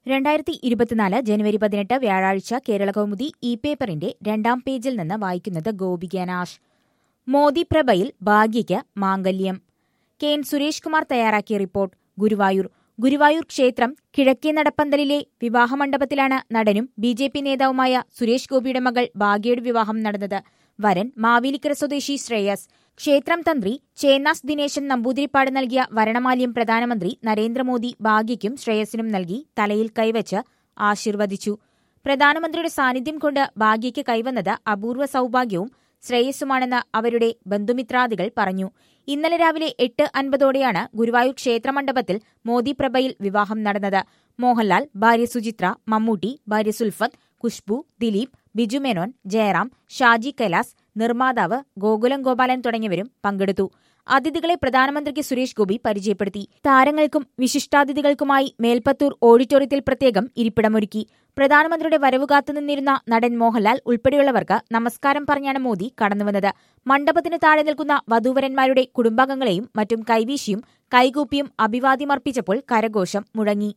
2024 ജനുവരി 18 വ്യാഴാഴ്ച കേരളകൗമുദി ഈ പേപ്പറിന്റെ 2ാം പേജിൽ നിന്ന് വായിക്കുന്നത് ഗോപിക നാഷ്. മോദി പ്രഭയിൽ ഭാഗ്യയ്ക്ക് മാംഗല്യം. കെ എൻ സുരേഷ് കുമാർ തയ്യാറാക്കിയ റിപ്പോർട്ട്. ഗുരുവായൂർ ക്ഷേത്രം കിഴക്കേ നടപ്പന്തലിലെ വിവാഹമണ്ഡപത്തിലാണ് നടനും ബി.ജെ.പി. നേതാവുമായ സുരേഷ് ഗോപിയുടെ മകൾ ഭാഗ്യയുടെ വിവാഹം നടന്നത്. വരൻ മാവേലിക്കര സ്വദേശി ശ്രേയസ്. ക്ഷേത്രം തന്ത്രി ചേന്നാസ് ദിനേശൻ നമ്പൂതിരിപ്പാട് നൽകിയ വരണമാല്യം പ്രധാനമന്ത്രി നരേന്ദ്രമോദി ഭാഗ്യയ്ക്കും ശ്രേയസിനും നൽകി തലയിൽ കൈവച്ച് ആശീർവദിച്ചു. പ്രധാനമന്ത്രിയുടെ സാന്നിധ്യം കൊണ്ട് ഭാഗ്യയ്ക്ക് കൈവന്നത് അപൂർവ സൗഭാഗ്യവും ശ്രേയസ്സുമാണെന്ന് അവരുടെ ബന്ധുമിത്രാദികൾ പറഞ്ഞു. ഇന്നലെ രാവിലെ 8:50ഓടെയാണ് ഗുരുവായൂർ ക്ഷേത്രമണ്ഡപത്തിൽ മോദി പ്രഭയിൽ വിവാഹം നടന്നത്. മോഹൻലാൽ, ഭാര്യ സുചിത്ര, മമ്മൂട്ടി, ഭാര്യ സുൽഫത്ത്, ഖുശ്ബു, ദിലീപ്, ബിജു മേനോൻ, ജയറാം, ഷാജി കൈലാസ്, നിർമ്മാതാവ് ഗോകുലം ഗോപാലൻ തുടങ്ങിയവരും പങ്കെടുത്തു. അതിഥികളെ പ്രധാനമന്ത്രിക്ക് സുരേഷ് ഗോപി പരിചയപ്പെടുത്തി. താരങ്ങൾക്കും വിശിഷ്ടാതിഥികൾക്കുമായി മേൽപ്പത്തൂർ ഓഡിറ്റോറിയത്തിൽ പ്രത്യേകം ഇരിപ്പിടമൊരുക്കി. പ്രധാനമന്ത്രിയുടെ വരവ് കാത്തുനിന്നിരുന്ന നടൻ മോഹൻലാൽ ഉൾപ്പെടെയുള്ളവർക്ക് നമസ്കാരം പറഞ്ഞാണ് മോദി കടന്നുവന്നത്. മണ്ഡപത്തിന് താഴെ നിൽക്കുന്ന വധൂവരന്മാരുടെ കുടുംബാംഗങ്ങളെയും മറ്റും കൈവീശിയും കൈകൂപ്പിയും അഭിവാദ്യമർപ്പിച്ചപ്പോൾ കരഘോഷം മുഴങ്ങി.